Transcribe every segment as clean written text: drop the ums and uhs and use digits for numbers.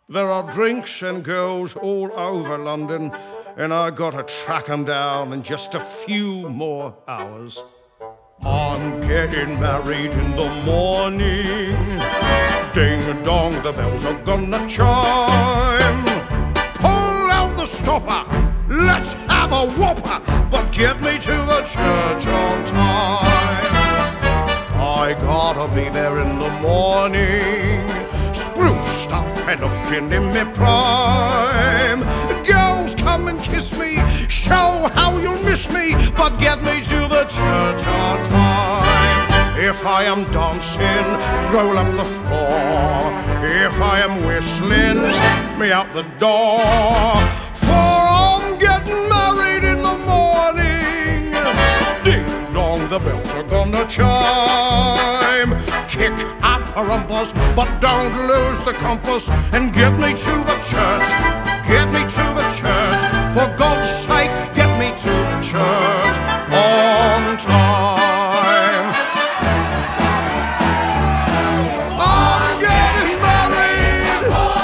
There are drinks and girls all over London, and I gotta track 'em down in just a few more hours. I'm getting married in the morning. Ding dong, the bells are gonna chime. Pull out the stopper, let's have a whopper, but get me to the church on time. I gotta be there in the morning, spruced up and looking in my prime. Girls, come and kiss me, show how you'll miss me, but get me to the church on time. If I am dancing, roll up the floor. If I am whistling, me out the door. For I'm getting married in the morning. Ding dong, the bells are gonna chime. Kick up a rumpus, but don't lose the compass, and get me to the church. Get me to the church. For God's sake, get me to the church on time. I'm getting married.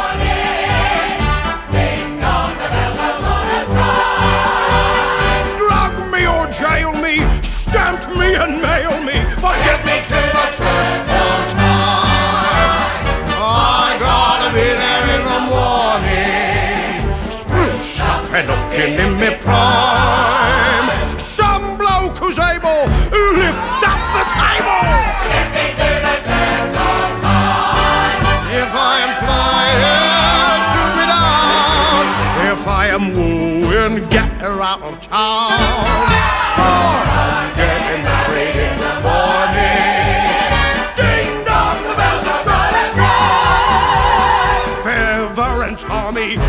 Ding dong, the bells are gonna chime. Drug me or jail me, stamp me and mail me, but get me to the church on time. I gotta be there in the morning, spruced up and looking in me prime. Some bloke who's able, lift up the table. Get me to the church on time. If I am flying, shoot me down. If I am wooing, get her out of town. For I'm getting married in the morning. Ding dong, the bells are gonna chime. Feather and Tommy,